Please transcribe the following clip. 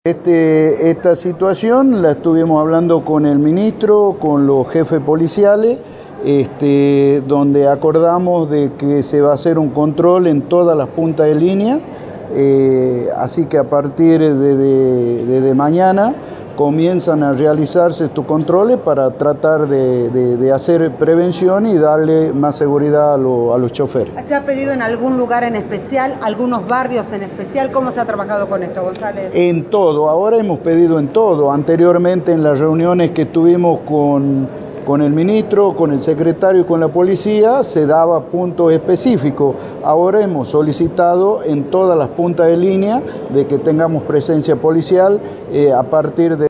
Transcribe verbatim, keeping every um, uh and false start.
Este, esta situación la estuvimos hablando con el ministro, con los jefes policiales, este, donde acordamos de que se va a hacer un control en todas las puntas de línea, eh, así que a partir de, de, de, de mañana comienzan a realizarse estos controles para tratar de, de, de hacer prevención y darle más seguridad a, lo, a los choferes. ¿Se ha pedido en algún lugar en especial, algunos barrios en especial? ¿Cómo se ha trabajado con esto, González? En todo, ahora hemos pedido en todo. Anteriormente en las reuniones que tuvimos con, con el ministro, con el secretario y con la policía, se daba puntos específicos. Ahora hemos solicitado en todas las puntas de línea de que tengamos presencia policial eh, a partir de